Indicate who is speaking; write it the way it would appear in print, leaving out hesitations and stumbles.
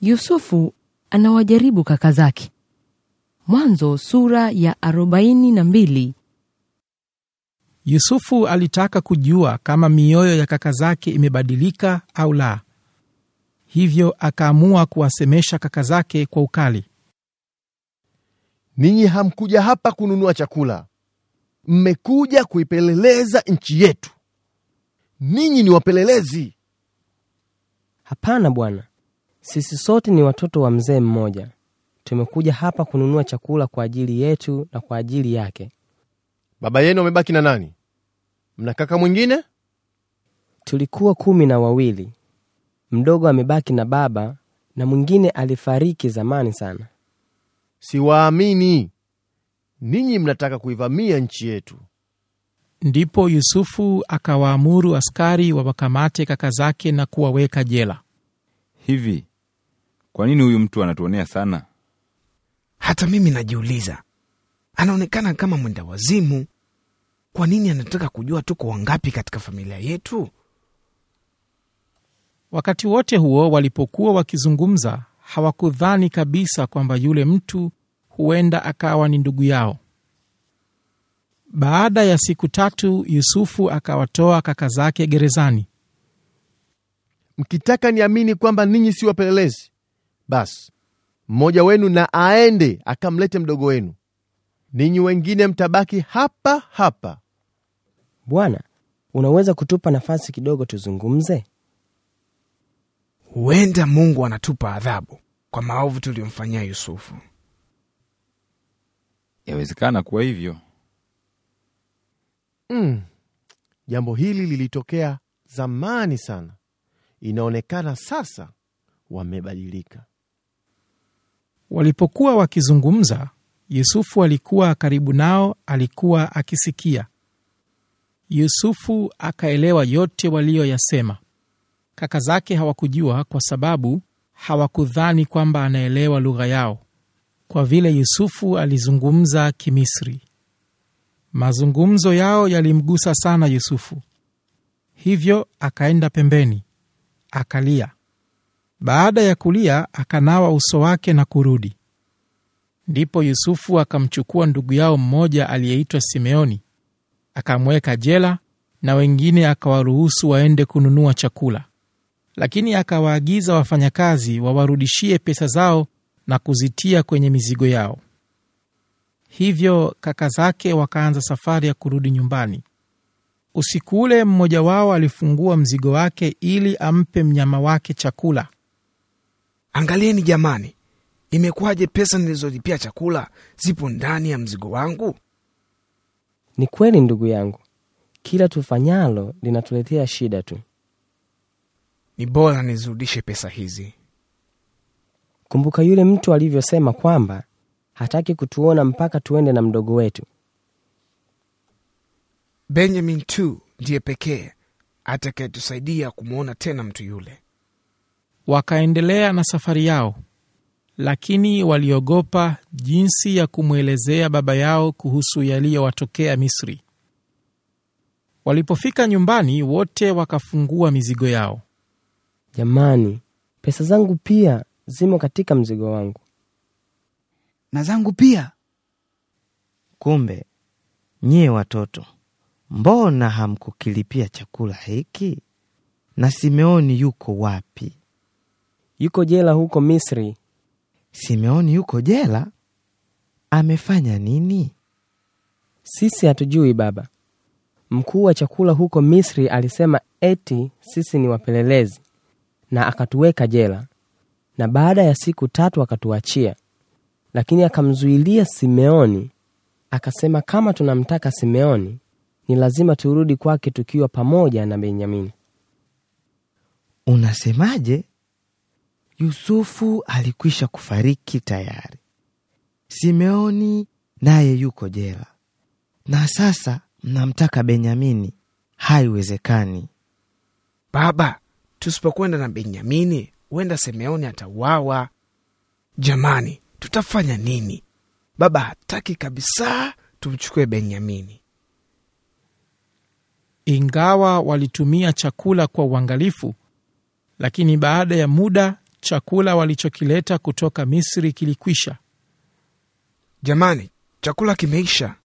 Speaker 1: Yusufu anawajaribu kaka zake. Mwanzo sura ya 42.
Speaker 2: Yusufu alitaka kujua kama mioyo ya kaka zake imebadilika au la. Hivyo akaamua kuwasemesha kaka zake kwa ukali.
Speaker 3: Ninyi hamkuja hapa kununua chakula. Mmekuja kuipeleleza nchi yetu. Ninyi ni wapelelezi.
Speaker 4: Hapana bwana. Sisi sote ni watoto wa mzee mmoja. Tumekuja hapa kununua chakula kwa ajili yetu na kwa ajili yake.
Speaker 3: Baba yenu amebaki na nani? Mna kaka mwingine?
Speaker 4: Tulikuwa 12. Mdogo amebaki na baba na mwingine alifariki zamani sana.
Speaker 3: Siwaamini. Ninyi mnataka kuivamia nchi yetu.
Speaker 2: Ndipo Yusufu akawaamuru askari wawakamate kaka zake na kuwaweka jela.
Speaker 5: Hivi, kwa nini huyu mtu anatuonea sana?
Speaker 6: Hata mimi najiuliza. Anaonekana kama mwenda wazimu. Kwa nini anataka kujua tuko wangapi katika familia yetu?
Speaker 2: Wakati wote huo walipokuwa wakizungumza, hawakudhani kabisa kwamba yule mtu huenda akawa ni ndugu yao. Baada ya siku 3 Yusufu akawatoa kaka zake gerezani.
Speaker 3: Mkitaka niamini kwamba ninyi si wapelelezi, basi mmoja wenu na aende akamlete mdogo wenu. Ninyi wengine mtabaki hapa hapa.
Speaker 4: Bwana, unaweza kutupa nafasi kidogo tuzungumze?
Speaker 6: Huenda Mungu anatupa adhabu kwa maovu tuliyomfanyia Yusufu.
Speaker 5: Yawezekana kuwa hivyo.
Speaker 3: Jambo hili lilitokea zamani sana. Inaonekana sasa wamebadilika.
Speaker 2: Walipokuwa wakizungumza, Yusufu alikuwa karibu nao, alikuwa akisikia. Yusufu akaelewa yote walioyasema. Kaka zake hawakujua kwa sababu hawakudhani kwamba anaelewa lugha yao, kwa vile Yusufu alizungumza Kimisri. Mazungumzo yao yalimgusa sana Yusufu. Hivyo akaenda pembeni, akalia. Baada ya kulia, akanawa uso wake na kurudi. Ndipo Yusufu akamchukua ndugu yao mmoja aliyeitwa Simeoni, akamweka jela na wengine akawaruhusu waende kununua chakula. Lakini akawaagiza wafanyakazi wawarudishie pesa zao na kuzitia kwenye mizigo yao. Hivyo kaka zake wakaanza safari ya kurudi nyumbani. Usiku ule mmoja wao alifungua mzigo wake ili ampe mnyama wake chakula.
Speaker 6: Angalieni jamani, imekuwaje pesa nilizolipia chakula zipo ndani ya mzigo wangu?
Speaker 4: Ni kweli ndugu yangu, kila tufanyalo linatuletea shida tu.
Speaker 6: Ni bora nizirudishe pesa hizi.
Speaker 4: Kumbuka yule mtu alivyosema kwamba hataki kutuona mpaka tuende na mdogo wetu.
Speaker 6: Benjamin tu ndiye pekee atakayetusaidia kumuona tena mtu yule.
Speaker 2: Wakaendelea na safari yao, lakini waliogopa jinsi ya kumwelezea baba yao kuhusu yaliyowatokea Misri. Walipofika nyumbani, wote wakafungua mizigo yao.
Speaker 4: Jamani, pesa zangu pia zimo katika mzigo wangu.
Speaker 7: Na zangu pia. Kumbe, nyie watoto, mbona hamkukilipia chakula hiki? Na Simeoni yuko wapi?
Speaker 4: Yuko jela huko Misri.
Speaker 7: Simeoni yuko jela? Amefanya nini?
Speaker 4: Sisi hatujui baba. Mkuu wa chakula huko Misri alisema eti sisi ni wapelelezi na akatuweka jela. Na baada ya siku 3 akatuachia. Lakini akamzuilia Simeoni. Akasema kama tunamtaka Simeoni, ni lazima turudi kwake tukiwa pamoja na Benyamini.
Speaker 7: Unasemaje? Yusufu alikwisha kufariki tayari. Simeoni naye yuko jela. Na sasa mnamtaka Benyamini. Haiwezekani.
Speaker 6: Baba, tusipokwenda na Benyamini, huenda Simeoni atauawa. Jamani, tutafanya nini? Baba hataki kabisa tumchukue Benyamini.
Speaker 2: Ingawa walitumia chakula kwa uangalifu, lakini baada ya muda chakula walichokileta kutoka Misri kilikwisha.
Speaker 6: Jamani, chakula kimeisha.